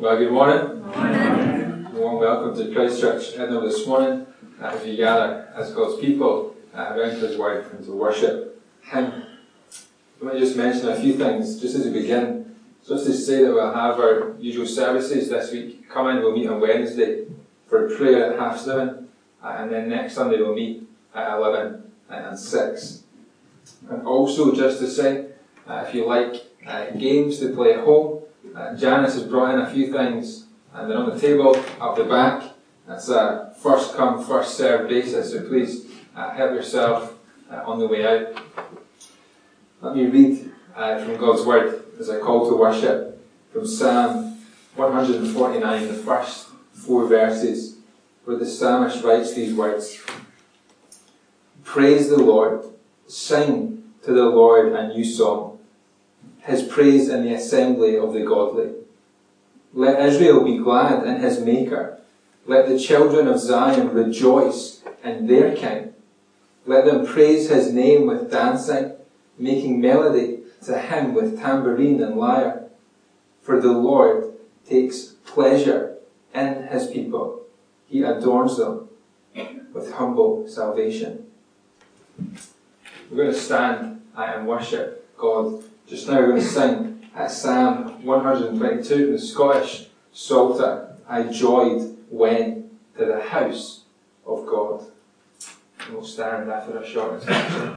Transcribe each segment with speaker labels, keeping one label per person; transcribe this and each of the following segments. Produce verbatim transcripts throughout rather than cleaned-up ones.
Speaker 1: Well, good morning. Good morning. A warm welcome to Christ Church Edinburgh this morning uh, as we gather as God's people uh, around His Word and to worship Him. Let me just mention a few things just as we begin. Just to say that we'll have our usual services this week. Come in, we'll meet on Wednesday for prayer at half seven, uh, and then next Sunday we'll meet at eleven and six. And also, just to say, uh, if you like uh, games to play at home, uh, Janice has brought in a few things, and they're on the table up the back. That's a first come, first served basis, so please uh, help yourself uh, on the way out. Let me read uh, from God's Word as a call to worship from Psalm one forty-nine, the first four verses, where the psalmist writes these words: Praise the Lord, sing to the Lord a new song, His praise in the assembly of the godly. Let Israel be glad in his Maker. Let the children of Zion rejoice in their King. Let them praise His name with dancing, making melody to Him with tambourine and lyre. For the Lord takes pleasure in His people. He adorns them with humble salvation. We're going to stand and worship God. Just now we're going to sing at Psalm one twenty-two, the Scottish Psalter, I joyed when to the house of God. And we'll stand after a short introduction.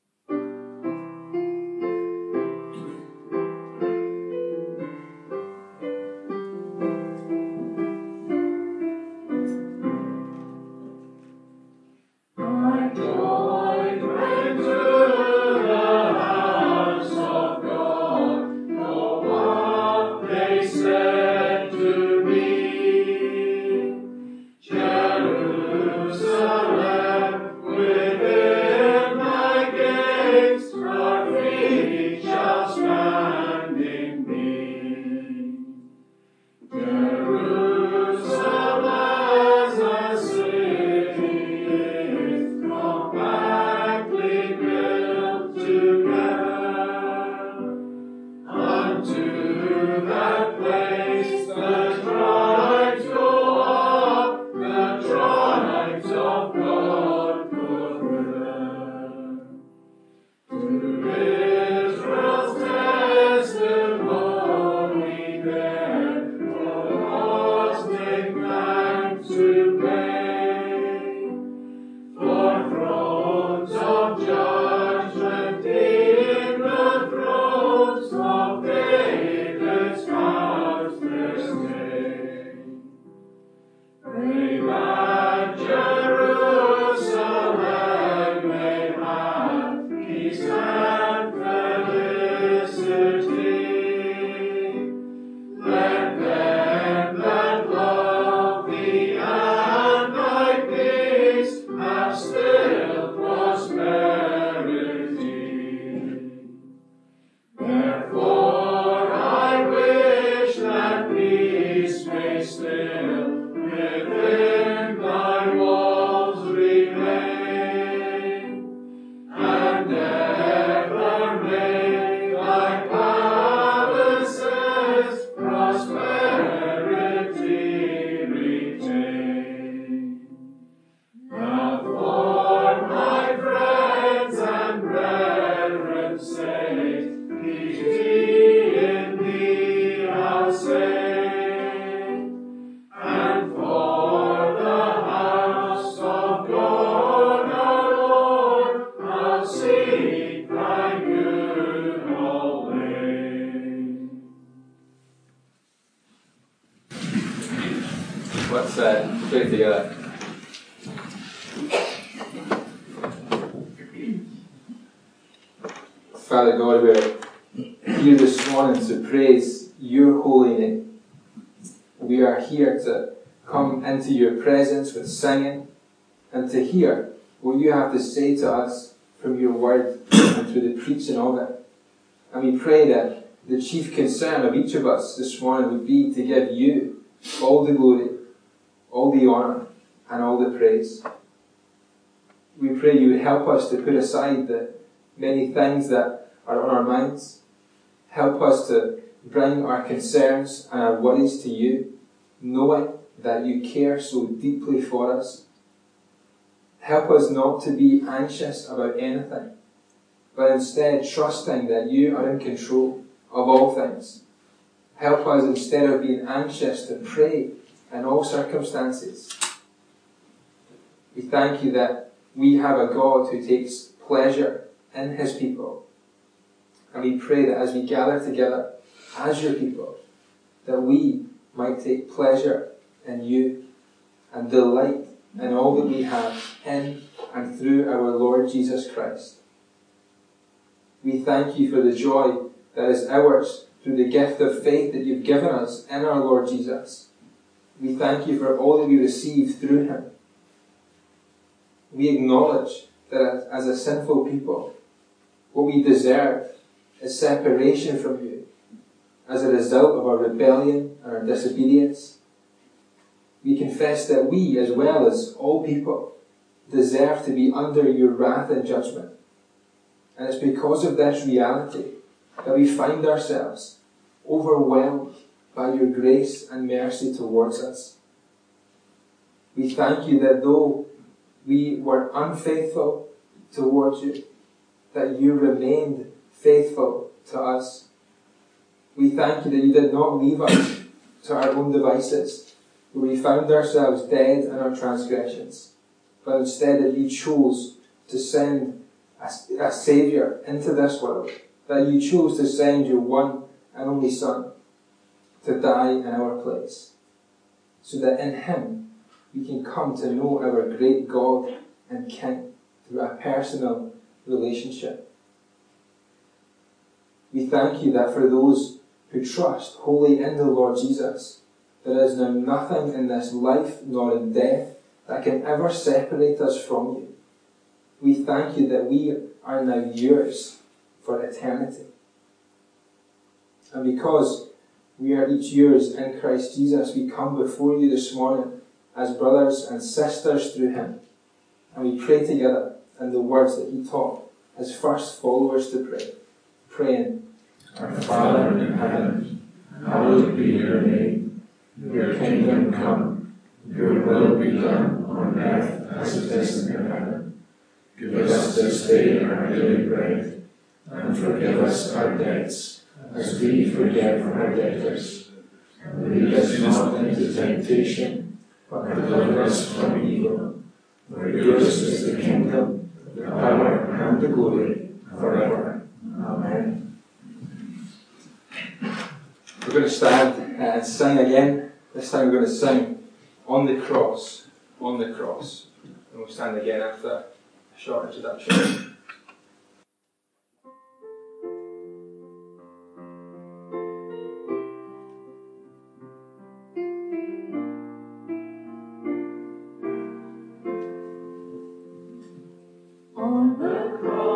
Speaker 1: Let's uh, pray together. Father God, we're here this morning to praise your holy name. We are here to come into your presence with singing and to hear what you have to say to us from your word and through the preaching of it. And we pray that the chief concern of each of us this morning would be to give you all the glory, all the honour, and all the praise. We pray you would help us to put aside the many things that are on our minds. Help us to bring our concerns and our worries to you, knowing that you care so deeply for us. Help us not to be anxious about anything, but instead trusting that you are in control of all things. Help us, instead of being anxious, to pray in all circumstances. We thank you that we have a God who takes pleasure in his people. And we pray that as we gather together as your people, that we might take pleasure in you and delight in all that we have in and through our Lord Jesus Christ. We thank you for the joy that is ours through the gift of faith that you've given us in our Lord Jesus. We thank you for all that we receive through him. We acknowledge that as a sinful people, what we deserve is separation from you as a result of our rebellion and our disobedience. We confess that we, as well as all people, deserve to be under your wrath and judgment. And it's because of this reality that we find ourselves overwhelmed by your grace and mercy towards us. We thank you that though we were unfaithful towards you, that you remained faithful to us. We thank you that you did not leave us to our own devices, where we found ourselves dead in our transgressions, but instead that you chose to send a, a Saviour into this world, that you chose to send your one and only Son to die in our place, so that in him we can come to know our great God and King through a personal relationship. We thank you that for those who trust wholly in the Lord Jesus, there is now nothing in this life nor in death that can ever separate us from you. We thank you that we are now yours for eternity. And because we are each yours in Christ Jesus, we come before you this morning as brothers and sisters through him. And we pray together in the words that he taught his first followers to pray, praying,
Speaker 2: Our Father in heaven, hallowed be your name. Your kingdom come, your will be done on earth as it is in heaven. Give us this day our daily bread, and forgive us our debts, as we forgive our debtors. And lead us not into temptation, but deliver us from evil. For yours is the kingdom, the power, and the glory, forever. Amen.
Speaker 1: We're going to stand and sing again. This time we're going to sing On the Cross, On the Cross. And we'll stand again after a short introduction.
Speaker 2: On the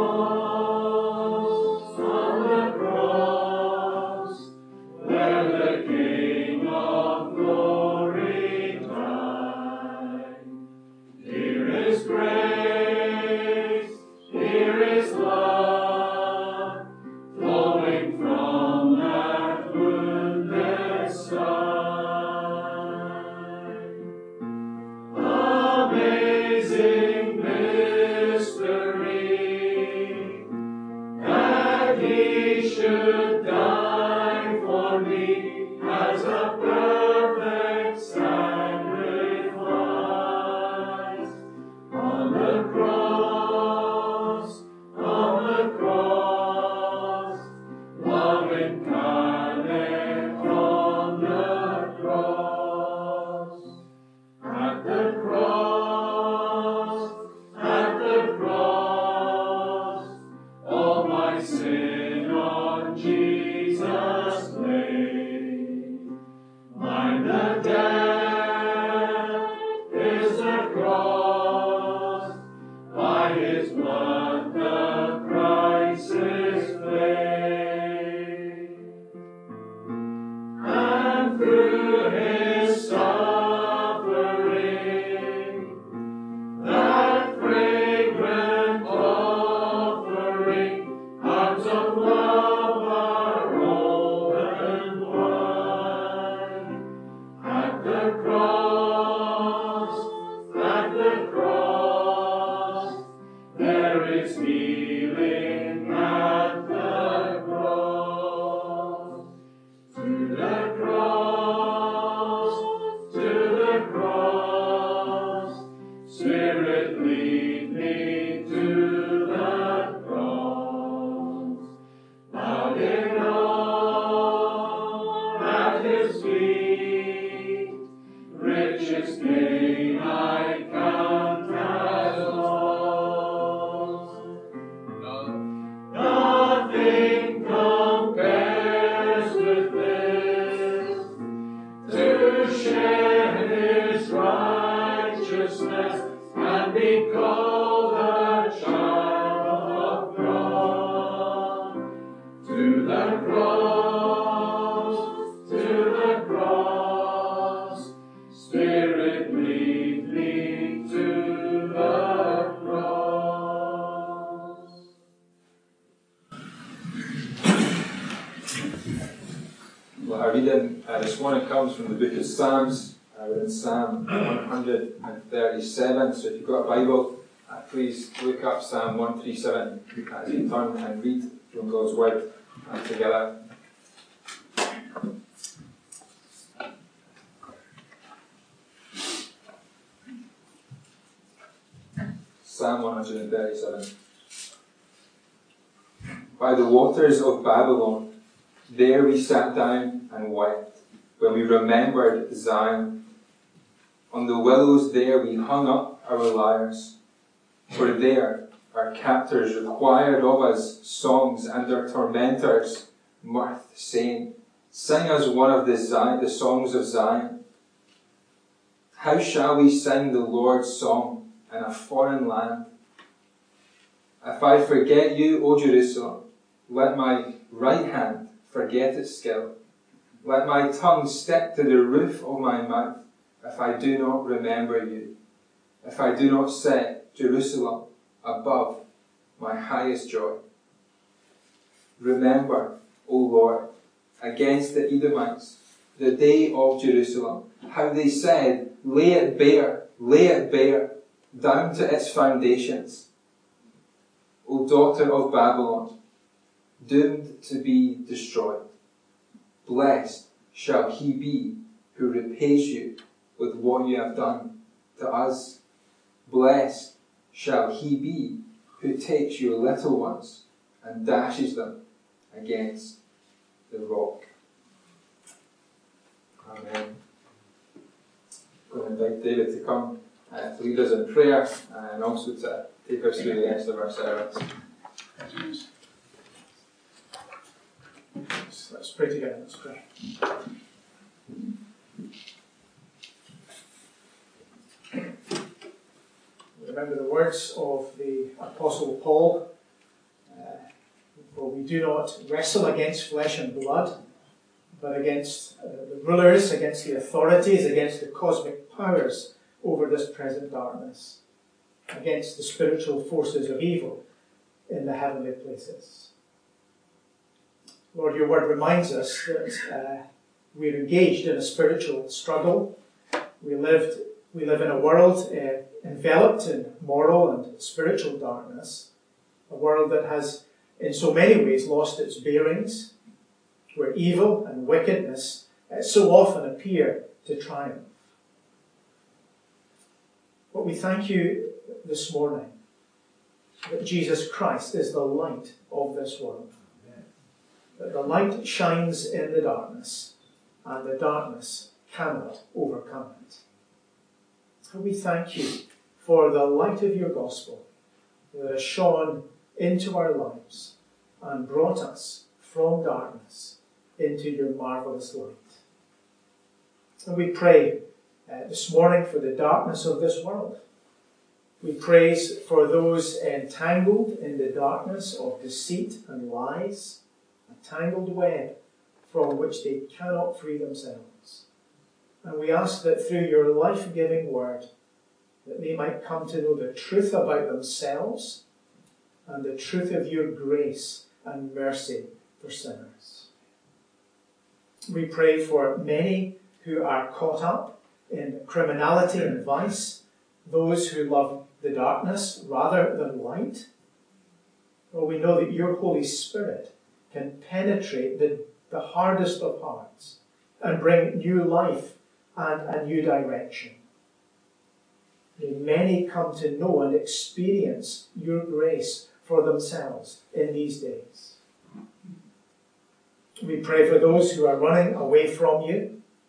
Speaker 2: cross, on the cross, where the King of glory died. Here is grace, here is love, flowing from that wounded side. Amazing mystery, that he should die for me as a perfect sacrifice. On the cross, on the cross, love incarnate on the cross. At the cross, at the cross, all my sin on Jesus laid. Mine the death is the cross, by his blood the price is paid. And through his suffering, that fragrant offering, arms of love are open sweet, riches may I count as loss. Nothing compares with this, to share His righteousness and be called a child of God. To the cross, to the cross, Spirit lead me to the cross.
Speaker 1: Well, our reading uh, this morning comes from the book of Psalms. Uh, we're in Psalm one thirty-seven, so if you've got a Bible, uh, please look up Psalm one thirty-seven as you turn and read from God's Word uh, together. Psalm one thirty-seven. By the waters of Babylon, there we sat down and wept, when we remembered Zion. On the willows there we hung up our lyres, for there our captors required of us songs, and our tormentors mirth, saying, Sing us one of the, Zion, the songs of Zion. How shall we sing the Lord's song in a foreign land? If I forget you, O Jerusalem, let my right hand forget its skill. Let my tongue stick to the roof of my mouth, if I do not remember you, if I do not set Jerusalem above my highest joy. Remember, O Lord, against the Edomites, the day of Jerusalem, how they said, Lay it bare, lay it bare, down to its foundations. O daughter of Babylon, doomed to be destroyed, blessed shall he be who repays you with what you have done to us. Blessed shall he be who takes your little ones and dashes them against the rock. Amen. I'm going to invite David to come uh, to lead us in prayer and also to take us through the rest of our service.
Speaker 3: Let's pray together. Let's pray. Remember the words of the Apostle Paul, uh, for we do not wrestle against flesh and blood, but against uh, the rulers, against the authorities, against the cosmic powers over this present darkness, against the spiritual forces of evil in the heavenly places. Lord, your word reminds us that uh, we're engaged in a spiritual struggle. We lived, we live in a world uh, enveloped in moral and spiritual darkness, a world that has in so many ways lost its bearings, where evil and wickedness uh, so often appear to triumph. But we thank you this morning that Jesus Christ is the light of this world. That the light shines in the darkness, and the darkness cannot overcome it. And we thank you for the light of your gospel that has shone into our lives and brought us from darkness into your marvelous light. And we pray uh, this morning for the darkness of this world. We praise for those entangled in the darkness of deceit and lies, a tangled web from which they cannot free themselves. And we ask that through your life-giving word, that they might come to know the truth about themselves and the truth of your grace and mercy for sinners. We pray for many who are caught up in criminality and vice, those who love the darkness rather than light. Well, we know that your Holy Spirit can penetrate the, the hardest of hearts and bring new life and a new direction. May many come to know and experience your grace for themselves in these days. We pray for those who are running away from you,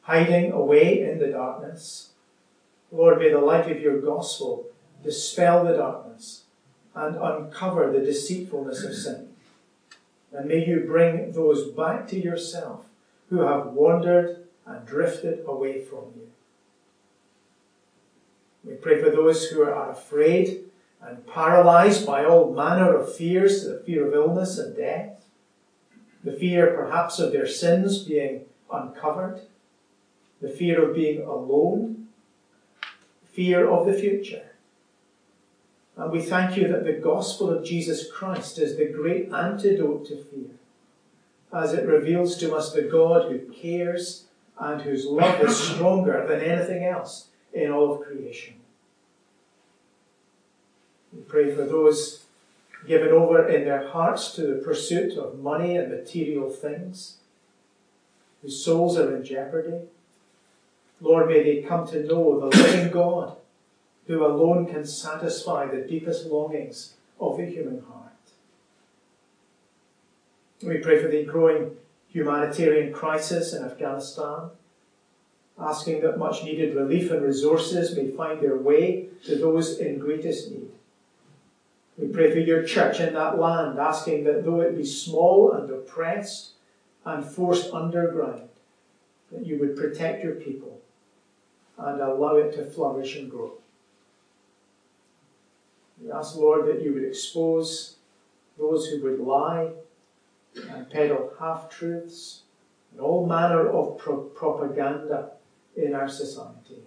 Speaker 3: hiding away in the darkness. Lord, may the light of your gospel dispel the darkness and uncover the deceitfulness of sin. And may you bring those back to yourself who have wandered and drifted away from you. We pray for those who are afraid and paralyzed by all manner of fears, the fear of illness and death, the fear perhaps of their sins being uncovered, the fear of being alone, fear of the future. And we thank you that the gospel of Jesus Christ is the great antidote to fear, as it reveals to us the God who cares and whose love is stronger than anything else in all of creation. We pray for those given over in their hearts to the pursuit of money and material things, whose souls are in jeopardy. Lord, may they come to know the living God, who alone can satisfy the deepest longings of the human heart. We pray for the growing humanitarian crisis in Afghanistan, asking that much needed relief and resources may find their way to those in greatest need. We pray for your church in that land, asking that though it be small and oppressed and forced underground, that you would protect your people and allow it to flourish and grow. We ask, Lord, that you would expose those who would lie and peddle half-truths and all manner of pro- propaganda in our society.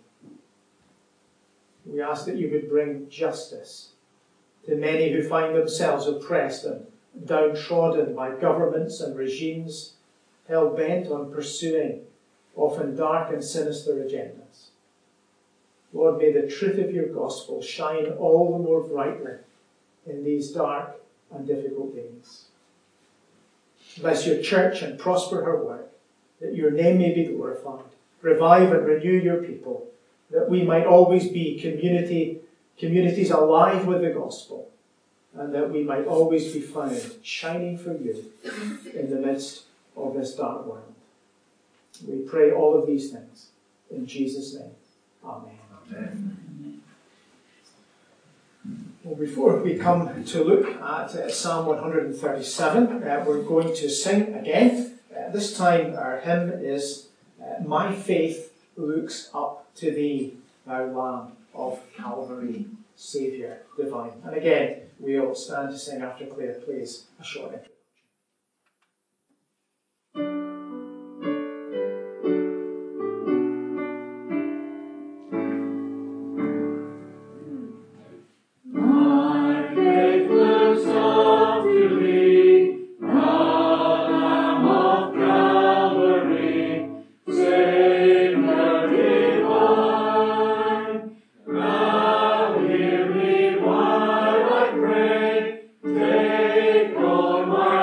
Speaker 3: We ask that you would bring justice to many who find themselves oppressed and downtrodden by governments and regimes hell-bent on pursuing often dark and sinister agendas. Lord, may the truth of your gospel shine all the more brightly in these dark and difficult days. Bless your church and prosper her work, that your name may be glorified. Revive and renew your people, that we might always be community, communities alive with the gospel, and that we might always be found shining for you in the midst of this dark world. We pray all of these things in Jesus' name. Amen. Amen. Well, before we come to look at uh, Psalm one thirty-seven, uh, we're going to sing again. Uh, this time our hymn is uh, My Faith Looks Up to Thee, Thou Lamb of Calvary, Saviour Divine. And again, we'll stand to sing after Claire plays a short intro.
Speaker 2: Take all my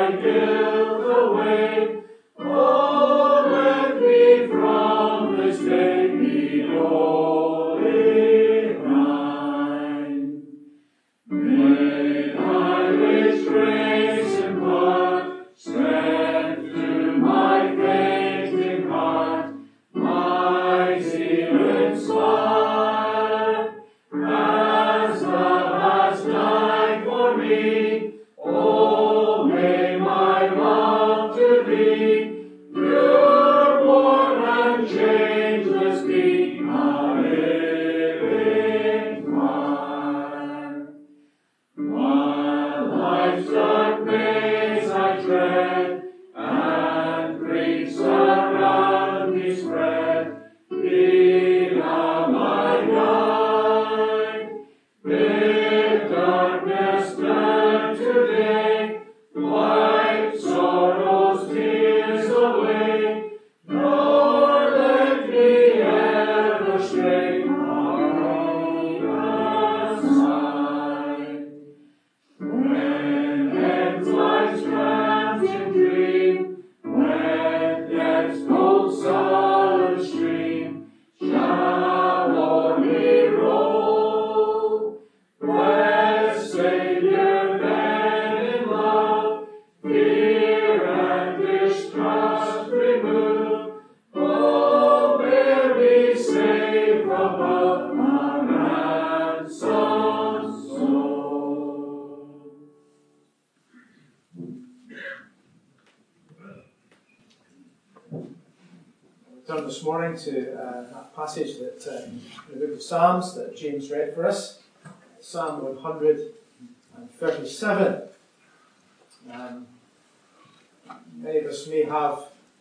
Speaker 3: this morning to uh, that passage that uh, in the book of Psalms that James read for us, Psalm one hundred thirty-seven. Um, many of us may have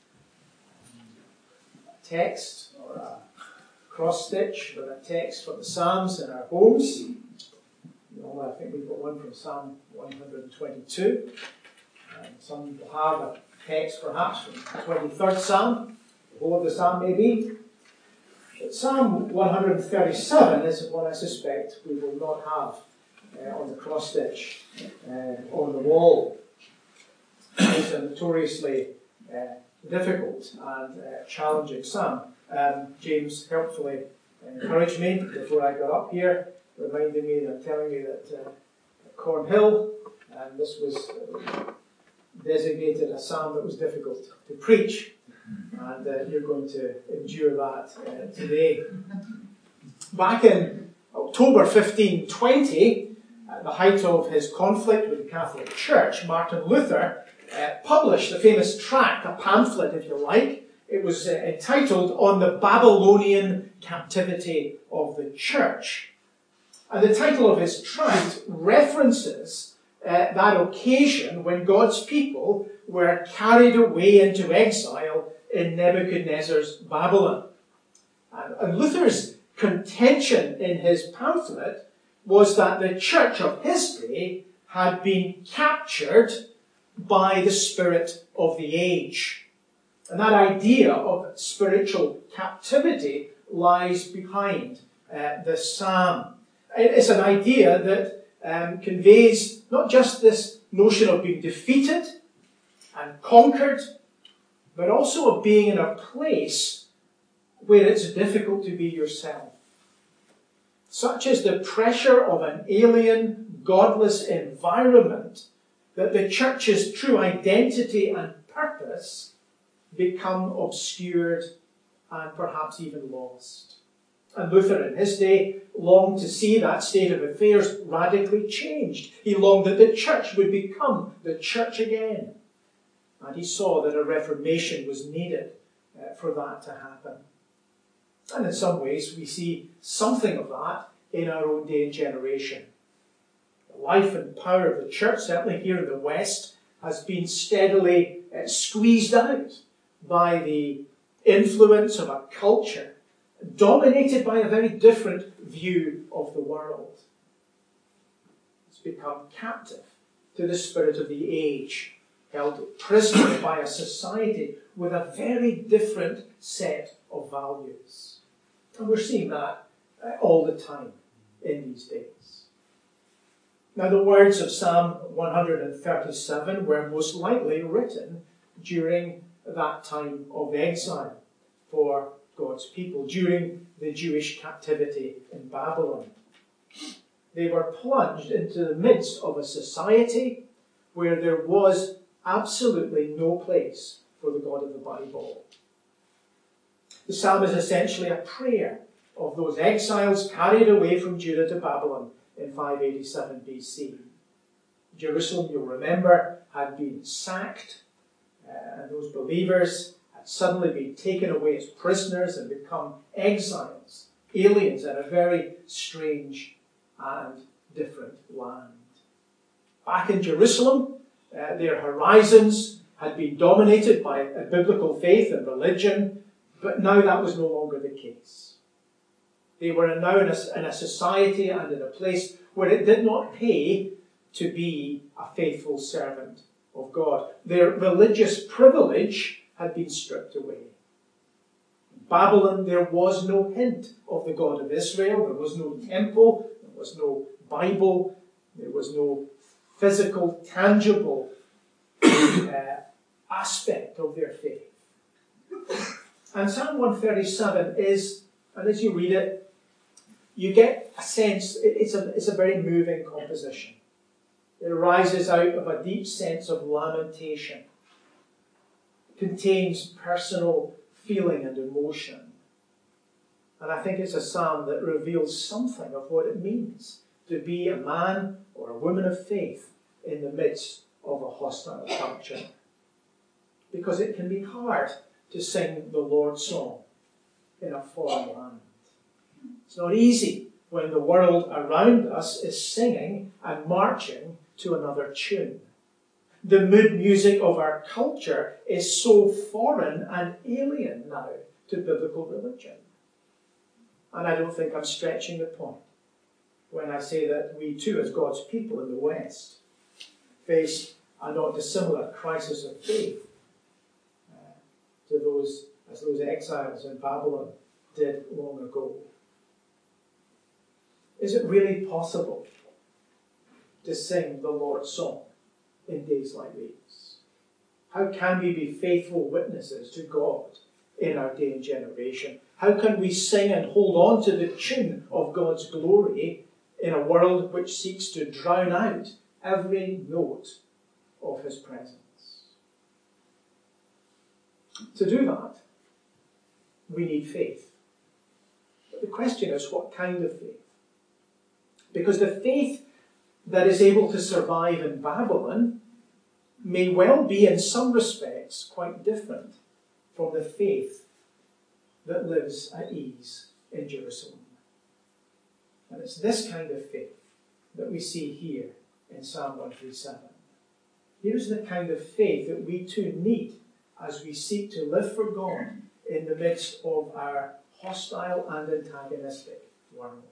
Speaker 3: a text or a cross stitch with a text for the Psalms in our homes. You know, I think we've got one from Psalm one hundred twenty-two. Um, some people have a text perhaps from the twenty-third Psalm, the whole of the Psalm maybe. But Psalm one hundred thirty-seven is one I suspect we will not have uh, on the cross stitch uh, on the wall. It's a notoriously uh, difficult and uh, challenging psalm. Um, James helpfully encouraged me before I got up here, reminding me and telling me that uh, Cornhill, and this was uh, designated a psalm that was difficult to preach, and uh, you're going to endure that uh, today. Back in October fifteen twenty, at the height of his conflict with the Catholic Church, Martin Luther uh, published a famous tract, a pamphlet if you like. It was uh, entitled On the Babylonian Captivity of the Church. And the title of his tract references uh, that occasion when God's people were carried away into exile in Nebuchadnezzar's Babylon. And, and Luther's contention in his pamphlet was that the church of his day had been captured by the spirit of the age. And that idea of spiritual captivity lies behind uh, the psalm. It's an idea that um, conveys not just this notion of being defeated and conquered, but also of being in a place where it's difficult to be yourself. Such is the pressure of an alien, godless environment that the church's true identity and purpose become obscured and perhaps even lost. And Luther in his day longed to see that state of affairs radically changed. He longed that the church would become the church again. And he saw that a reformation was needed uh, for that to happen. And in some ways we see something of that in our own day and generation. The life and power of the church, certainly here in the West, has been steadily uh, squeezed out by the influence of a culture dominated by a very different view of the world. It's become captive to the spirit of the age, held prisoner by a society with a very different set of values. And we're seeing that uh, all the time in these days. Now, the words of Psalm one hundred thirty-seven were most likely written during that time of exile for God's people, during the Jewish captivity in Babylon. They were plunged into the midst of a society where there was absolutely no place for the God of the Bible. The psalm is essentially a prayer of those exiles carried away from Judah to Babylon in five eighty-seven B C. Jerusalem, you'll remember, had been sacked, uh, and those believers had suddenly been taken away as prisoners and become exiles, aliens in a very strange and different land. Back in Jerusalem, uh, their horizons had been dominated by a biblical faith and religion, but now that was no longer the case. They were now in a, in a society and in a place where it did not pay to be a faithful servant of God. Their religious privilege had been stripped away. In Babylon, there was no hint of the God of Israel. There was no temple. There was no Bible. There was no physical, tangible uh, aspect of their faith. And Psalm one thirty-seven is, and as you read it, you get a sense, it's a, it's a very moving composition. It arises out of a deep sense of lamentation. It contains personal feeling and emotion. And I think it's a psalm that reveals something of what it means to be a man or a woman of faith in the midst of a hostile culture. Because it can be hard to sing the Lord's song in a foreign land. It's not easy when the world around us is singing and marching to another tune. The mood music of our culture is so foreign and alien now to biblical religion. And I don't think I'm stretching the point when I say that we too, as God's people in the West, face a not dissimilar crisis of faith uh, to those, as those exiles in Babylon did long ago. Is it really possible to sing the Lord's song in days like these? How can we be faithful witnesses to God in our day and generation? How can we sing and hold on to the tune of God's glory in a world which seeks to drown out every note of his presence? To do that, we need faith. But the question is, what kind of faith? Because the faith that is able to survive in Babylon may well be, in some respects, quite different from the faith that lives at ease in Jerusalem. And it's this kind of faith that we see here in Psalm one thirty-seven. Here's the kind of faith that we too need as we seek to live for God in the midst of our hostile and antagonistic world.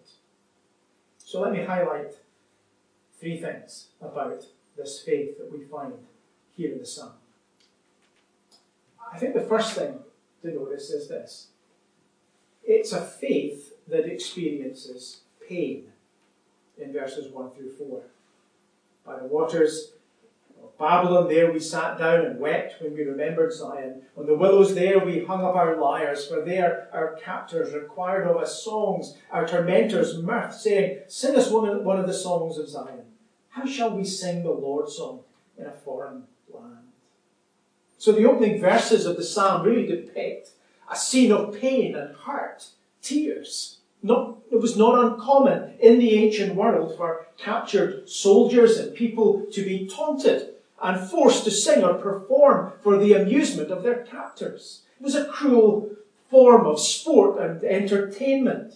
Speaker 3: So let me highlight three things about this faith that we find here in the Psalm. I think the first thing to notice is this. It's a faith that experiences pain in verses one through four. By the waters of Babylon, there we sat down and wept when we remembered Zion. On the willows there we hung up our lyres, for there our captors required of us songs, our tormentors mirth, saying, sing us one of the songs of Zion. How shall we sing the Lord's song in a foreign land? So the opening verses of the psalm really depict a scene of pain and hurt, tears. Not, it was not uncommon in the ancient world for captured soldiers and people to be taunted and forced to sing or perform for the amusement of their captors. It was a cruel form of sport and entertainment.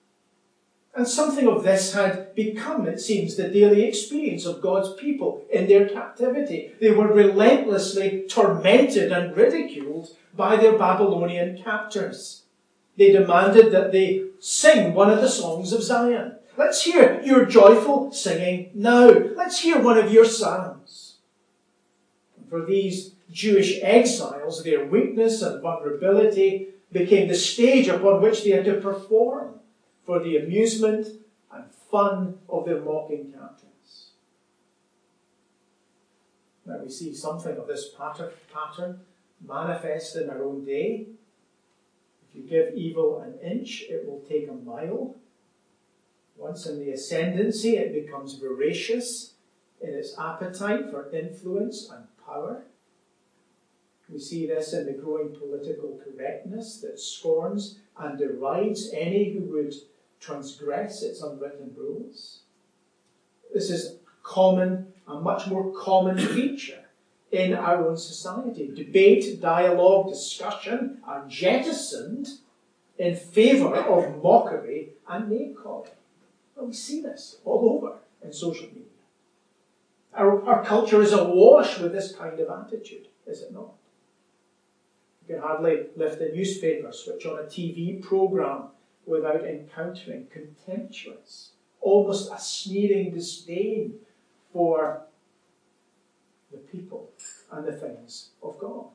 Speaker 3: And something of this had become, it seems, the daily experience of God's people in their captivity. They were relentlessly tormented and ridiculed by their Babylonian captors. They demanded that they sing one of the songs of Zion. Let's hear your joyful singing now. Let's hear one of your psalms. And for these Jewish exiles, their weakness and vulnerability became the stage upon which they had to perform for the amusement and fun of their mocking captors. Now we see something of this pattern, pattern manifest in our own day. If you give evil an inch, it will take a mile. Once in the ascendancy, it becomes voracious in its appetite for influence and power. We see this in the growing political correctness that scorns and derides any who would transgress its unwritten rules. This is common, a much more common feature in our own society. Debate, dialogue, discussion are jettisoned in favour of mockery and name-calling. Well, we see this all over in social media. Our, our culture is awash with this kind of attitude, is it not? You can hardly lift a newspaper, switch on a T V programme without encountering contemptuous, almost a sneering disdain for the people and the things of God.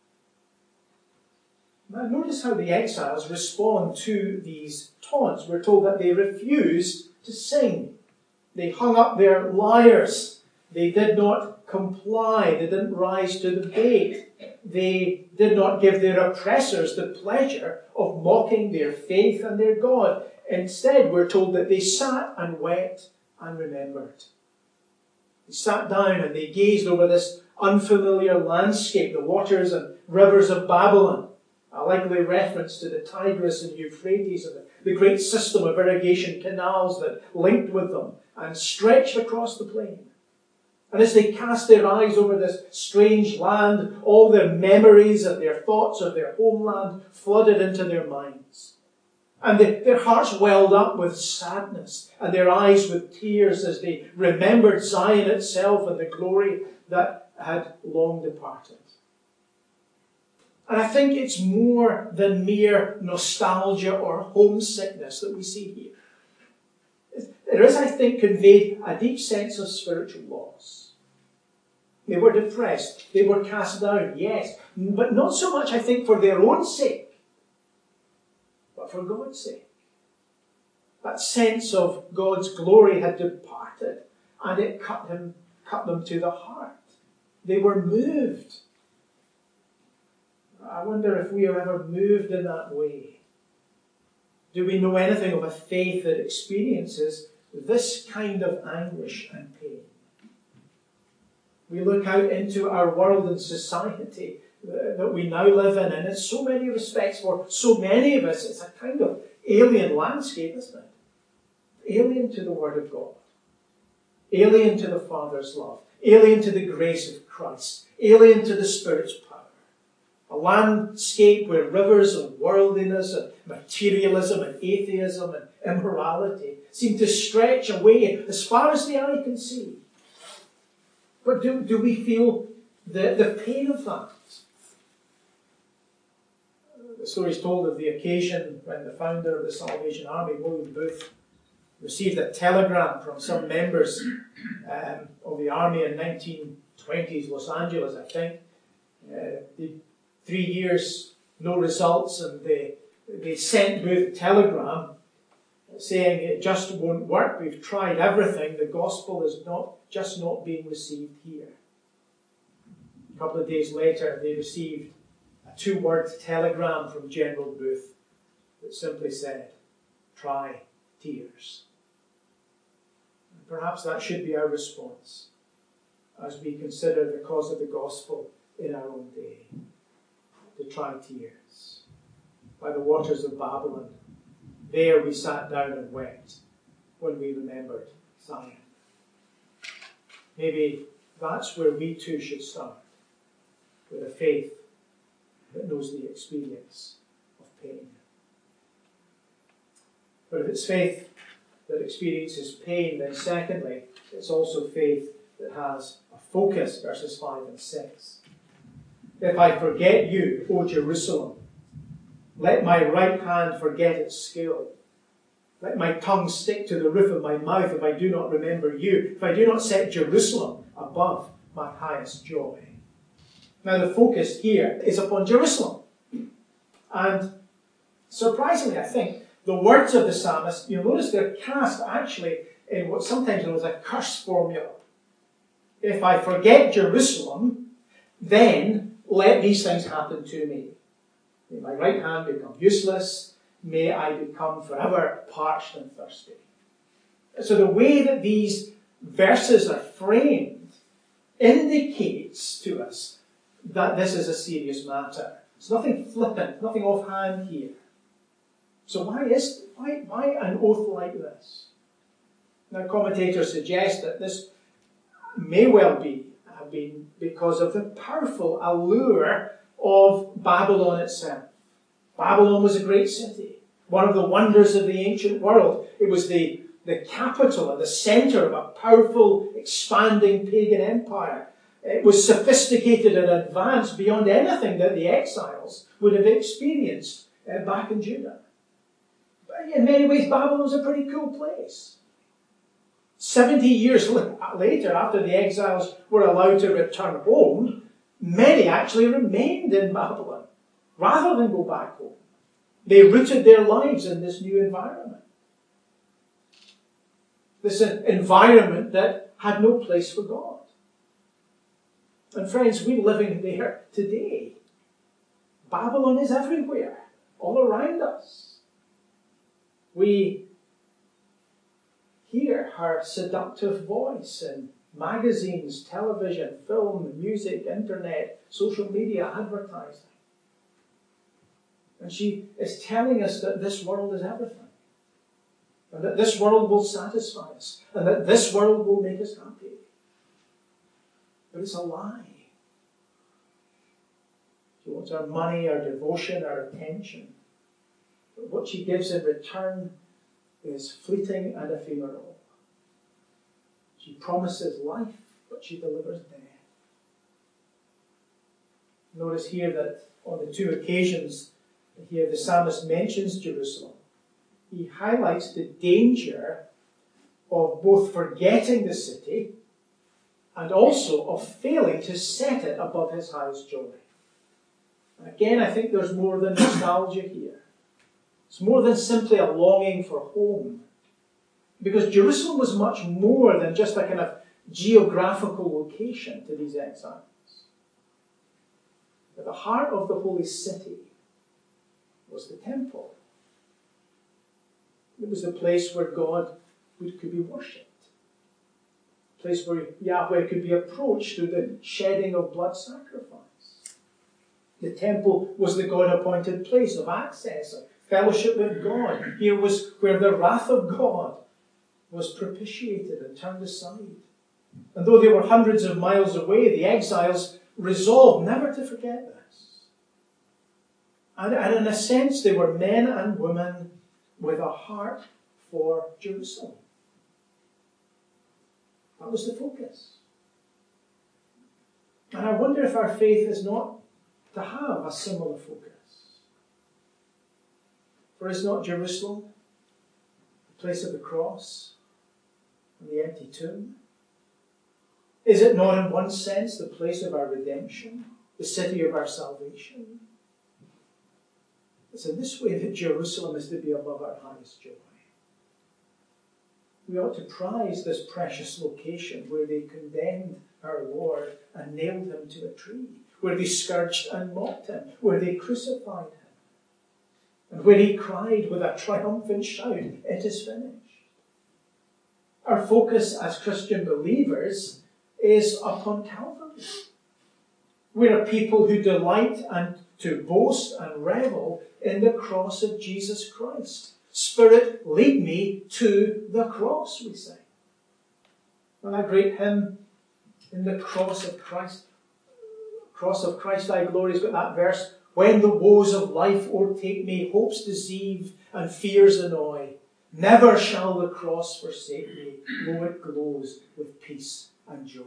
Speaker 3: Now notice how the exiles respond to these taunts. We're told that they refused to sing. They hung up their lyres. They did not comply. They didn't rise to the bait. They did not give their oppressors the pleasure of mocking their faith and their God. Instead, we're told that they sat and wept and remembered. They sat down and they gazed over this unfamiliar landscape, the waters and rivers of Babylon, a likely reference to the Tigris and Euphrates and the great system of irrigation canals that linked with them and stretched across the plain. And as they cast their eyes over this strange land, all their memories and their thoughts of their homeland flooded into their minds. And they, their hearts welled up with sadness and their eyes with tears as they remembered Zion itself and the glory that had long departed. And I think it's more than mere nostalgia or homesickness that we see here. There is, I think, conveyed a deep sense of spiritual loss. They were depressed. They were cast down, yes. But not so much, I think, for their own sake, but for God's sake. That sense of God's glory had departed, and it cut him, cut them to the heart. They were moved. I wonder if we are ever moved in that way. Do we know anything of a faith that experiences this kind of anguish and pain? We look out into our world and society that we now live in, and in so many respects, for so many of us, it's a kind of alien landscape, isn't it? Alien to the Word of God. Alien to the Father's love. Alien to the grace of Christ. Alien to the Spirit's power. A landscape where rivers of worldliness and materialism and atheism and immorality seem to stretch away as far as the eye can see. But do, do we feel the, the pain of that? The story is told of the occasion when the founder of the Salvation Army, William Booth, received a telegram from some members um, of the army in nineteen twenties Los Angeles, I think. Uh, the three years, no results, and they, they sent Booth a telegram saying it just won't work. We've tried everything. The gospel is not just not being received here. A couple of days later, they received a two-word telegram from General Booth that simply said, "Try tears." And perhaps that should be our response as we consider the cause of the gospel in our own day. To try tears. By the waters of Babylon, there we sat down and wept when we remembered Zion. Maybe that's where we too should start, with a faith that knows the experience of pain. But if it's faith that experiences pain, then secondly, it's also faith that has a focus, verses five and six. If I forget you, O Jerusalem, let my right hand forget its skill. Let my tongue stick to the roof of my mouth if I do not remember you, if I do not set Jerusalem above my highest joy. Now the focus here is upon Jerusalem. And surprisingly, I think, the words of the psalmist, you'll notice they're cast actually in what sometimes known as a curse formula. If I forget Jerusalem, then let these things happen to me. May my right hand become useless. May I become forever parched and thirsty. So the way that these verses are framed indicates to us that this is a serious matter. It's nothing flippant, nothing offhand here. So why is why, why an oath like this? Now commentators suggest that this may well be have been because of the powerful allure of Babylon itself. Babylon was a great city, one of the wonders of the ancient world. It was the, the capital and the center of a powerful, expanding pagan empire. It was sophisticated and advanced beyond anything that the exiles would have experienced uh, back in Judah. But in many ways, Babylon was a pretty cool place. Seventy years later, after the exiles were allowed to return home, many actually remained in Babylon rather than go back home. They rooted their lives in this new environment. This environment that had no place for God. And friends, we're living there today. Babylon is everywhere, all around us. We hear her seductive voice in magazines, television, film, music, internet, social media, advertising. And she is telling us that this world is everything. And that this world will satisfy us. And that this world will make us happy. But it's a lie. She wants our money, our devotion, our attention. But what she gives in return is fleeting and ephemeral. She promises life, but she delivers death. Notice here that on the two occasions here the psalmist mentions Jerusalem, he highlights the danger of both forgetting the city and also of failing to set it above his highest joy. And again, I think there's more than nostalgia here. It's more than simply a longing for home. Because Jerusalem was much more than just a kind of geographical location to these exiles. At the heart of the holy city was the temple. It was the place where God could be worshipped. A place where Yahweh could be approached through the shedding of blood sacrifice. The temple was the God-appointed place of access and fellowship with God. Here was where the wrath of God was propitiated and turned aside. And though they were hundreds of miles away, the exiles resolved never to forget this. And, and in a sense, they were men and women with a heart for Jerusalem. That was the focus. And I wonder if our faith is not to have a similar focus. For is not Jerusalem the place of the cross and the empty tomb? Is it not in one sense the place of our redemption, the city of our salvation? It's in this way that Jerusalem is to be above our highest joy. We ought to prize this precious location where they condemned our Lord and nailed him to a tree, where they scourged and mocked him, where they crucified him, and where he cried with a triumphant shout, "It is finished." Our focus as Christian believers is upon Calvary. We're a people who delight and to boast and revel in the cross of Jesus Christ. Spirit, lead me to the cross, we say. And that great hymn, "In the cross of Christ, cross of Christ thy glory," has got that verse, "When the woes of life o'ertake me, hopes deceive and fears annoy, never shall the cross forsake me, though it glows with peace and joy."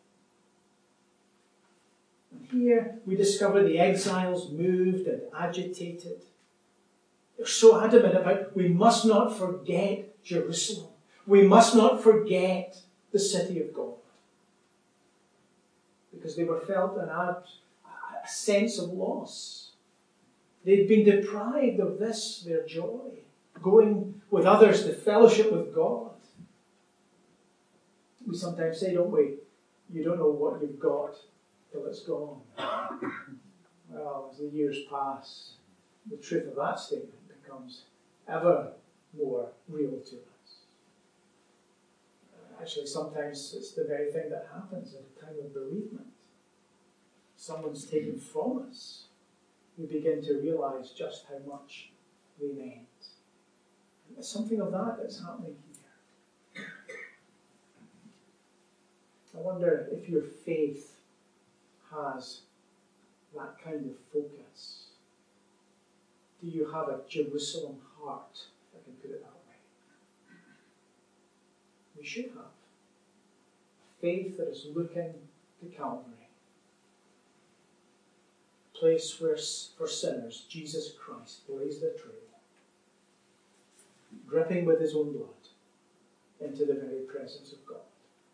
Speaker 3: And here we discover the exiles moved and agitated. They're so adamant about, we must not forget Jerusalem. We must not forget the city of God. Because they were felt an ad, a sense of loss. They'd been deprived of this, their joy, going with others to fellowship with God. We sometimes say, don't we, you don't know what you've got till it's gone. Well, as the years pass, the truth of that statement becomes ever more real to us. Actually, sometimes it's the very thing that happens at a time of bereavement. Someone's taken from us. We begin to realize just how much they meant. And there's something of that that's happening here. I wonder if your faith has that kind of focus. Do you have a Jerusalem heart, if I can put it that way? We should have. A faith that is looking to Calvary. A place where, for sinners, Jesus Christ blazed the trail, dripping with his own blood into the very presence of God.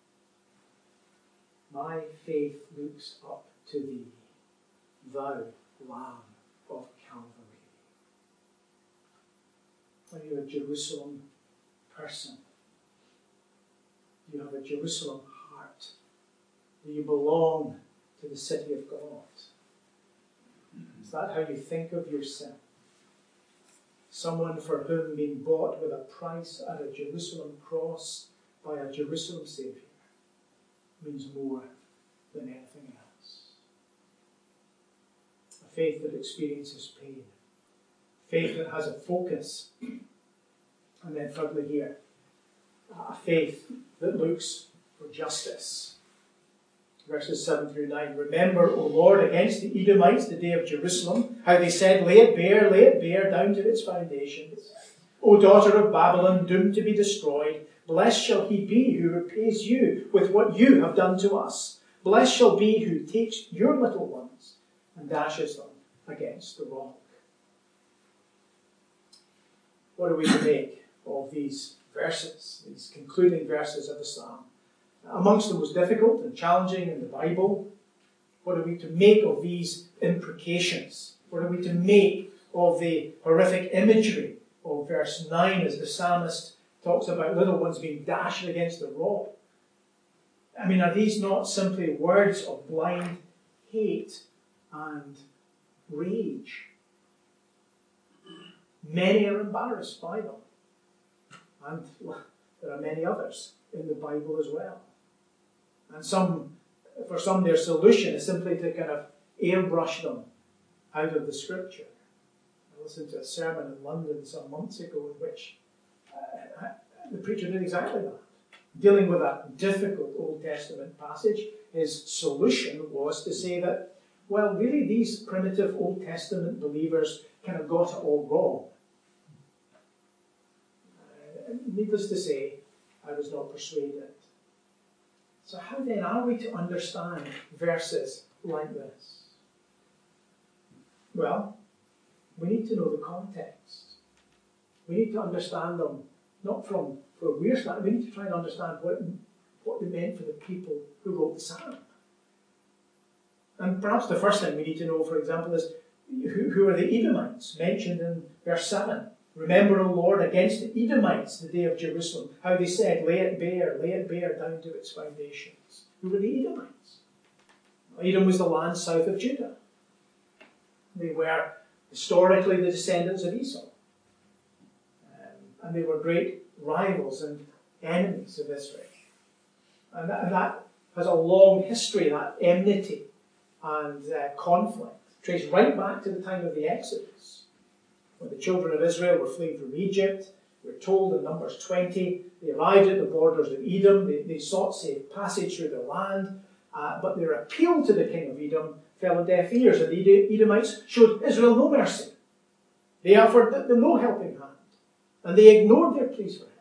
Speaker 3: My faith looks up to thee, thou Lamb of Calvary. Are you a Jerusalem person? Do you have a Jerusalem heart? Do you belong to the city of God? Is that how you think of yourself? Someone for whom being bought with a price at a Jerusalem cross by a Jerusalem Saviour means more than anything else. A faith that experiences pain. Faith that has a focus. And then thirdly here, a faith that looks for justice. Verses seven through nine. Remember, O Lord, against the Edomites the day of Jerusalem, how they said, lay it bare, lay it bare, down to its foundations. O daughter of Babylon, doomed to be destroyed, blessed shall he be who repays you with what you have done to us. Blessed shall be who takes your little ones and dashes them against the rock. What are we to make of these verses, these concluding verses of the psalm? Amongst the most difficult and challenging in the Bible, what are we to make of these imprecations? What are we to make of the horrific imagery of verse nine as the psalmist talks about little ones being dashed against the rock? I mean, are these not simply words of blind hate and rage? Many are embarrassed by them. And well, there are many others in the Bible as well. And some, for some, their solution is simply to kind of airbrush them out of the Scripture. I listened to a sermon in London some months ago in which uh, the preacher did exactly that. Dealing with a difficult Old Testament passage, his solution was to say that, well, really these primitive Old Testament believers kind of got it all wrong. Uh, needless to say, I was not persuaded. So how then are we to understand verses like this? Well, we need to know the context. We need to understand them, not from where we're starting. We need to try and understand what, what they meant for the people who wrote the psalm. And perhaps the first thing we need to know, for example, is who, who are the Edomites mentioned in verse seven. Remember, O Lord, against the Edomites the day of Jerusalem, how they said, lay it bare, lay it bare down to its foundations. Who were the Edomites? Well, Edom was the land south of Judah. They were historically the descendants of Esau. Um, and they were great rivals and enemies of Israel. And that, and that has a long history, that enmity and uh, conflict, traced right back to the time of the Exodus. When the children of Israel were fleeing from Egypt, we're told in Numbers twenty, they arrived at the borders of Edom, they, they sought safe passage through the land, uh, but their appeal to the king of Edom fell on deaf ears, and the Edomites showed Israel no mercy. They offered them no helping hand, and they ignored their pleas for help.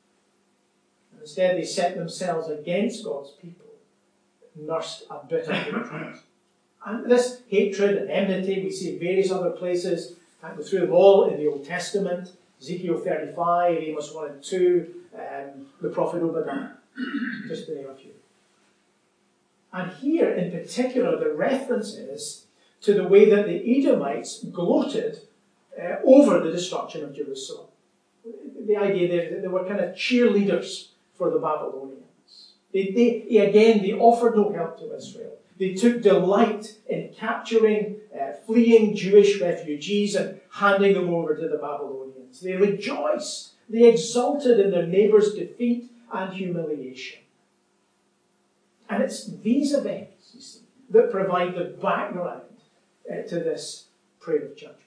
Speaker 3: And instead they set themselves against God's people, nursed a bitter hatred. And this hatred and enmity we see in various other places. I can't go through them all in the Old Testament. Ezekiel thirty-five, Amos one and two, um, the prophet Obadiah, just to name a few. And here in particular, the reference is to the way that the Edomites gloated uh, over the destruction of Jerusalem. The idea that they were kind of cheerleaders for the Babylonians. They, they, again, they offered no help to Israel. They took delight in capturing uh, fleeing Jewish refugees and handing them over to the Babylonians. They rejoiced. They exulted in their neighbours' defeat and humiliation. And it's these events, you see, that provide the background uh, to this prayer of judgment.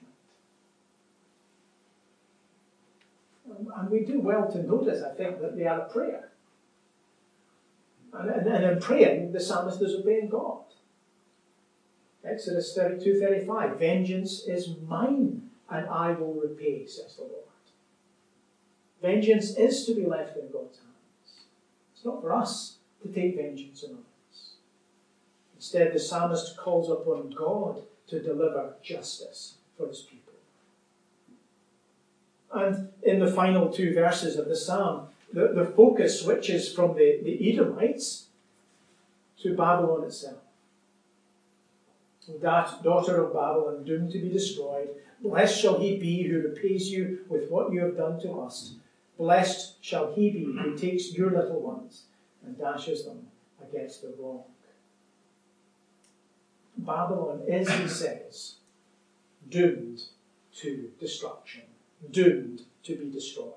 Speaker 3: Um, and we do well to notice, I think, that they are a prayer. And, and, and in praying, the psalmist is obeying God. Exodus thirty-two thirty-five, vengeance is mine, and I will repay, says the Lord. Vengeance is to be left in God's hands. It's not for us to take vengeance on others. Instead, the psalmist calls upon God to deliver justice for his people. And in the final two verses of the psalm, the, the focus switches from the, the Edomites to Babylon itself. That daughter of Babylon, doomed to be destroyed, blessed shall he be who repays you with what you have done to us. Blessed shall he be who takes your little ones and dashes them against the rock. Babylon is, he says, doomed to destruction, doomed to be destroyed.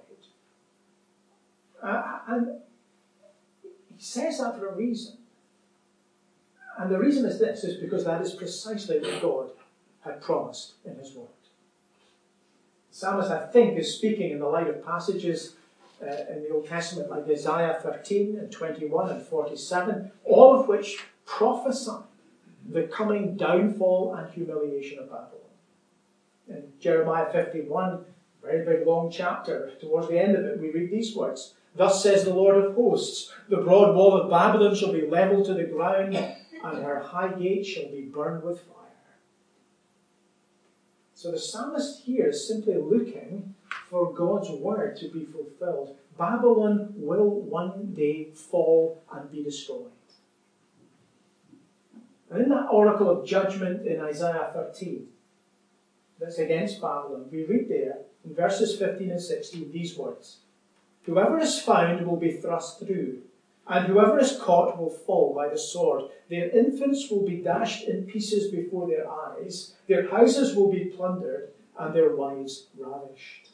Speaker 3: Uh, and he says that for a reason. And the reason is this, is because that is precisely what God had promised in his word. The psalmist, I think, is speaking in the light of passages uh, in the Old Testament like Isaiah thirteen and twenty-one and forty-seven, all of which prophesied the coming downfall and humiliation of Babylon. In Jeremiah fifty-one, very big long chapter, towards the end of it, we read these words. Thus says the Lord of hosts, the broad wall of Babylon shall be levelled to the ground, and her high gate shall be burned with fire. So the psalmist here is simply looking for God's word to be fulfilled. Babylon will one day fall and be destroyed. And in that oracle of judgment in Isaiah thirteen, that's against Babylon, we read there in verses fifteen and sixteen these words. Whoever is found will be thrust through, and whoever is caught will fall by the sword. Their infants will be dashed in pieces before their eyes. Their houses will be plundered, and their wives ravished.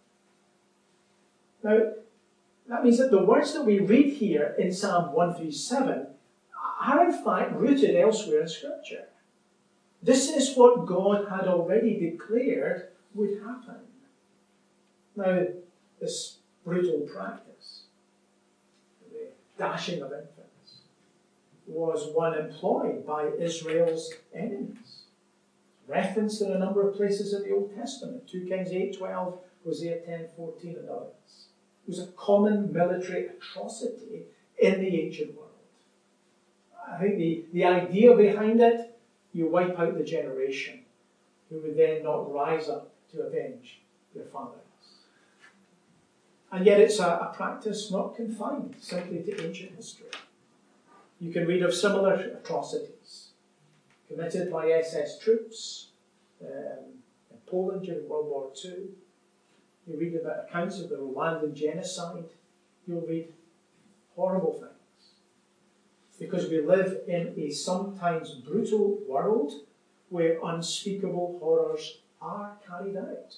Speaker 3: Now, that means that the words that we read here in Psalm one thirty-seven are in fact rooted elsewhere in Scripture. This is what God had already declared would happen. Now, this brutal practice, the dashing of infants, was one employed by Israel's enemies. Referenced in a number of places in the Old Testament. two Kings eight twelve, Hosea ten fourteen, and others. It was a common military atrocity in the ancient world. I think the, the idea behind it, you wipe out the generation who would then not rise up to avenge their fathers. And yet it's a, a practice not confined simply to ancient history. You can read of similar atrocities committed by S S troops um, in Poland during World War Two. You read about accounts of the Rwandan genocide. You'll read horrible things. Because we live in a sometimes brutal world where unspeakable horrors are carried out.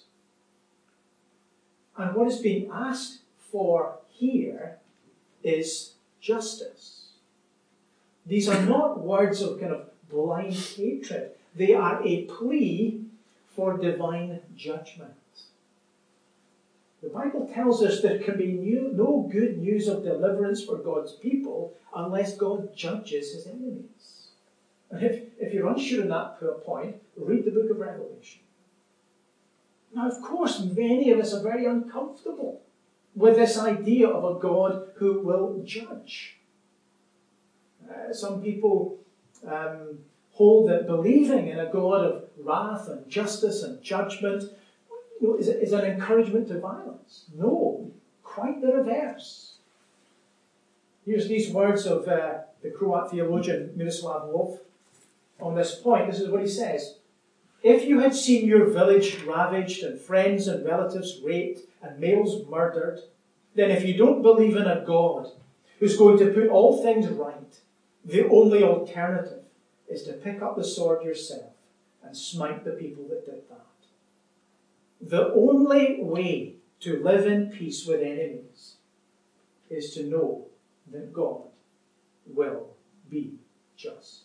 Speaker 3: And what is being asked for here is justice. These are not words of kind of blind hatred. They are a plea for divine judgment. The Bible tells us there can be new, no good news of deliverance for God's people unless God judges his enemies. And if, if you're unsure on that point, read the book of Revelation. Now, of course, many of us are very uncomfortable with this idea of a God who will judge. Uh, some people um, hold that believing in a God of wrath and justice and judgment you know, is, is an encouragement to violence. No, quite the reverse. Here's these words of uh, the Croat theologian Miroslav Volf on this point. This is what he says. If you had seen your village ravaged and friends and relatives raped and males murdered, then if you don't believe in a God who's going to put all things right, the only alternative is to pick up the sword yourself and smite the people that did that. The only way to live in peace with enemies is to know that God will be just.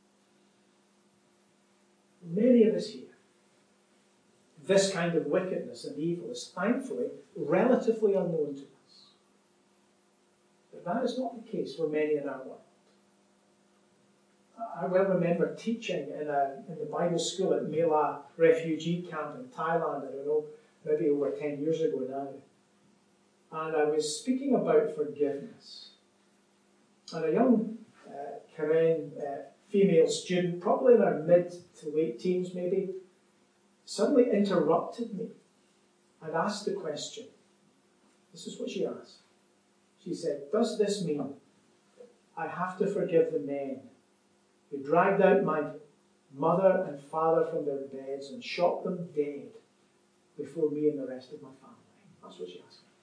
Speaker 3: Many of us here, this kind of wickedness and evil is thankfully relatively unknown to us. But that is not the case for many in our world. I well remember teaching in, a, in the Bible school at Mela refugee camp in Thailand, I don't know, maybe over ten years ago now. And I was speaking about forgiveness. And a young uh, Karen uh, female student, probably in her mid to late teens maybe, suddenly interrupted me and asked the question. This is what she asked. She said, does this mean I have to forgive the men who dragged out my mother and father from their beds and shot them dead before me and the rest of my family? That's what she asked me.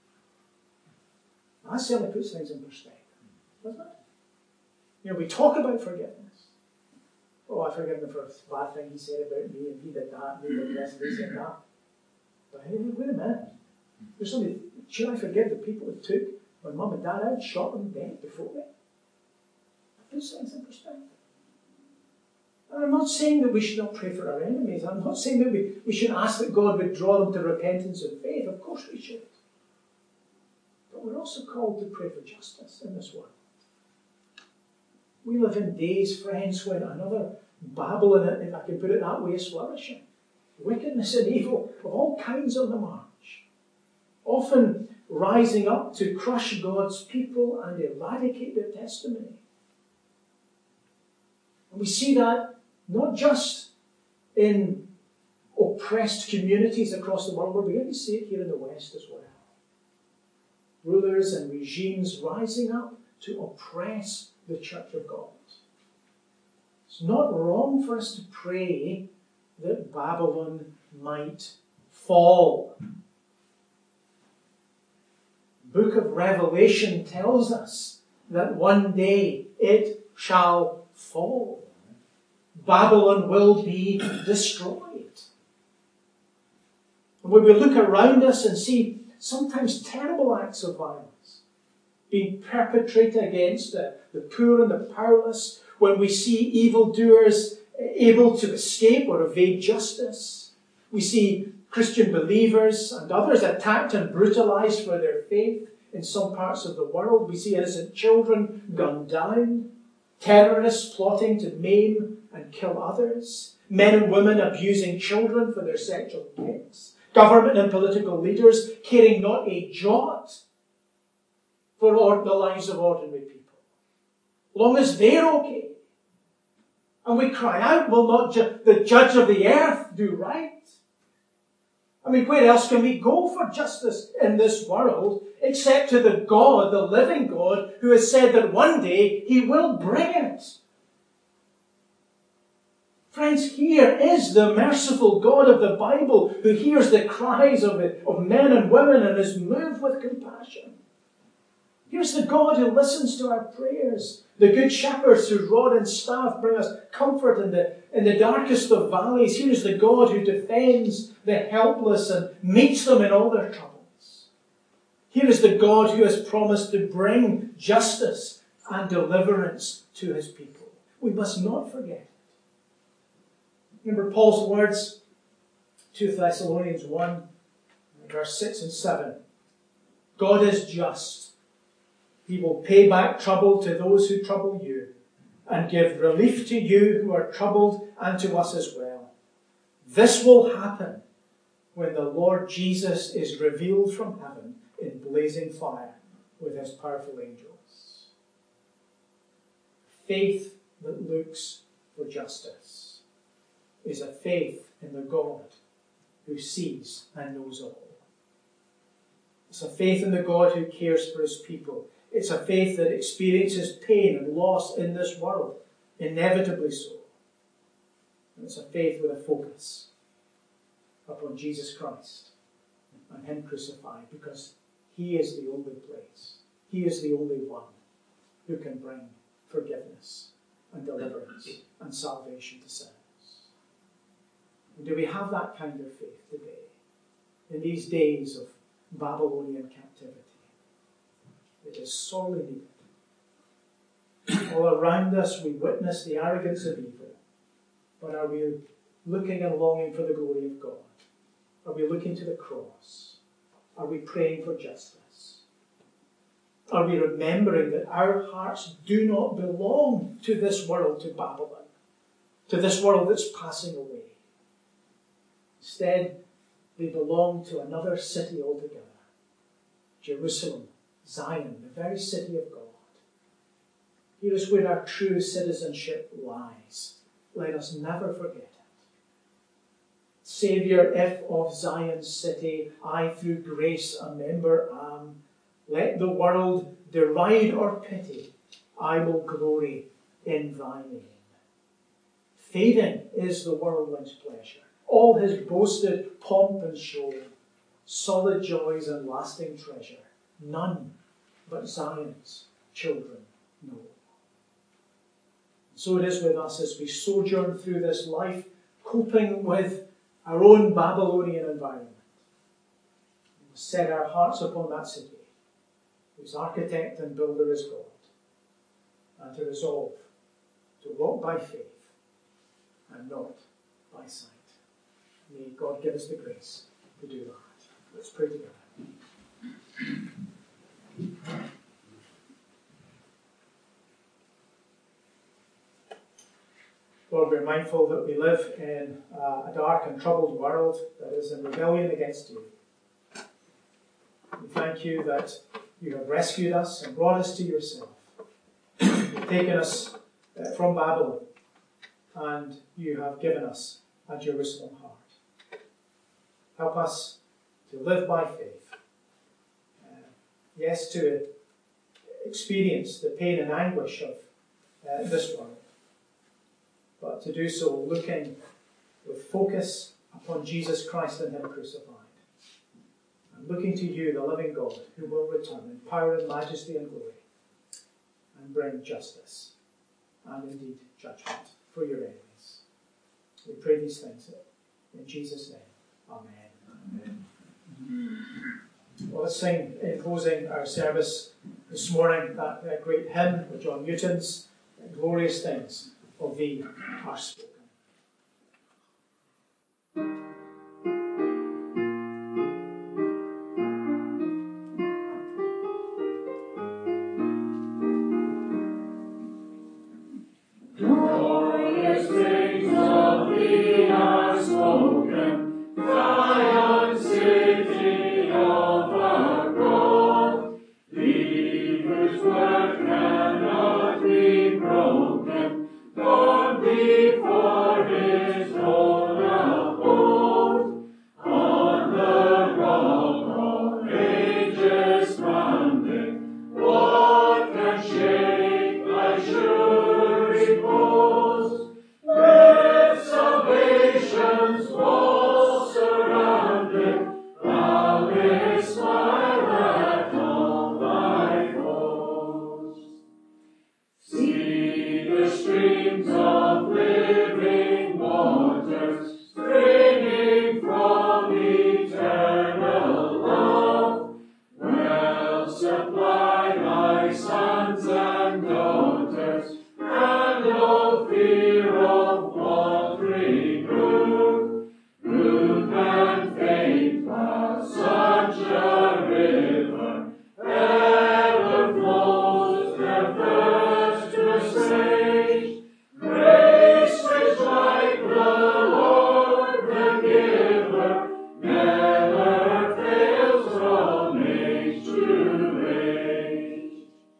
Speaker 3: That certainly puts things in perspective, doesn't it? You know, we talk about forgiveness. Oh, I forgive him for a bad thing he said about me, and he did that, and he did this, and he said that. But hey, wait a minute. There's somebody, should I forgive the people that took my mum and dad out and shot them dead before me? That puts things in perspective. And I'm not saying that we should not pray for our enemies. I'm not saying that we, we should ask that God would draw them to repentance and faith. Of course we should. But we're also called to pray for justice in this world. We live in days, friends, when another Babylon, if I can put it that way, is flourishing. Wickedness and evil of all kinds on the march, often rising up to crush God's people and eradicate their testimony. And we see that not just in oppressed communities across the world, we're beginning to see it here in the West as well. Rulers and regimes rising up to oppress the Church of God. It's not wrong for us to pray that Babylon might fall. The book of Revelation tells us that one day it shall fall. Babylon will be destroyed. And when we look around us and see sometimes terrible acts of violence being perpetrated against the, the poor and the powerless, when we see evildoers able to escape or evade justice, we see Christian believers and others attacked and brutalized for their faith in some parts of the world. We see innocent children gunned down, terrorists plotting to maim and kill others, men and women abusing children for their sexual kicks, government and political leaders caring not a jot for or- the lives of ordinary people. Long as they're okay. And we cry out, will not ju- the judge of the earth do right? I mean, where else can we go for justice in this world except to the God, the living God, who has said that one day he will bring it? Friends, here is the merciful God of the Bible who hears the cries of, it, of men and women and is moved with compassion. Here's the God who listens to our prayers. The good shepherds whose rod and staff bring us comfort in the, in the darkest of valleys. Here's the God who defends the helpless and meets them in all their troubles. Here is the God who has promised to bring justice and deliverance to his people. We must not forget it. Remember Paul's words, two Thessalonians one, verse six and seven. God is just. He will pay back trouble to those who trouble you, and give relief to you who are troubled, and to us as well. This will happen when the Lord Jesus is revealed from heaven in blazing fire with his powerful angels. Faith that looks for justice is a faith in the God who sees and knows all. It's a faith in the God who cares for his people. It's a faith that experiences pain and loss in this world, inevitably so. And it's a faith with a focus upon Jesus Christ and him crucified, because he is the only place. He is the only one who can bring forgiveness and deliverance and salvation to sinners. And do we have that kind of faith today, in these days of Babylonian captivity? It is sorely needed. All around us we witness the arrogance of evil. But are we looking and longing for the glory of God? Are we looking to the cross? Are we praying for justice? Are we remembering that our hearts do not belong to this world, to Babylon, to this world that's passing away? Instead, they belong to another city altogether, Jerusalem, Zion, the very city of God. Here is where our true citizenship lies. Let us never forget it. Saviour, if of Zion's city I through grace a member am, let the world deride or pity, I will glory in thy name. Fading is the worldling's pleasure, all his boasted pomp and show, solid joys and lasting treasure, none but Zion's children know. So it is with us as we sojourn through this life, coping with our own Babylonian environment. We must set our hearts upon that city, whose architect and builder is God, and to resolve to walk by faith and not by sight. May God give us the grace to do that. Let's pray together. are mindful that we live in uh, a dark and troubled world that is in rebellion against you. We thank you that you have rescued us and brought us to yourself. You've taken us uh, from Babylon, and you have given us a Jerusalem heart. Help us to live by faith. Uh, yes, to experience the pain and anguish of uh, this world, but to do so looking with focus upon Jesus Christ and Him crucified, and looking to you, the living God, who will return in power and majesty and glory, and bring justice and indeed judgment for your enemies. We pray these things in Jesus' name. Amen. Amen. Well, let's sing in closing our service this morning that, that great hymn of John Newton's, Glorious Things of Thee Are Spoken.
Speaker 2: Glorious things of Thee are spoken, Zion, city of our God, Thee whose word cannot be broken, born before His own abode, on the rock of ages standing, what can shake Thy sure repose? With salvation's wall surrounded, Thou mayst smile at all Thy foes. See the streams of living waters springing from eternal love. Well supply Thy sons and daughters, and no fear of wandering brook. Who can faint while such a river ever flows their thirst to assuage? Grace which like the Lord the giver never fails from age to age.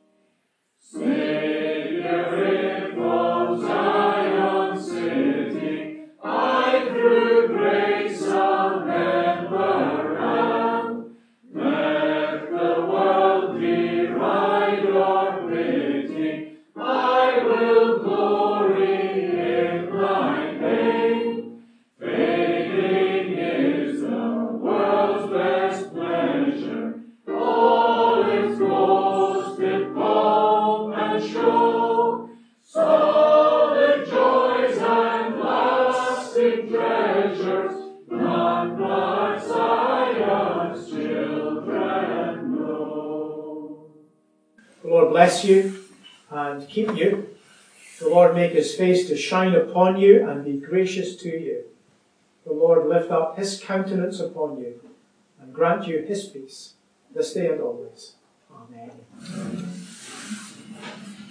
Speaker 2: Savior in from Zion city, I through grace a member am. Let the world deride or pity, I will glory in Thy name. Fading is the world's best pleasure, all its boasted pomp and show. Solid joys and lasting treasures, none but Zion's children know.
Speaker 3: The Lord bless you and keep you. The Lord make His face to shine upon you and be gracious to you. The Lord lift up His countenance upon you and grant you His peace, this day and always. Amen.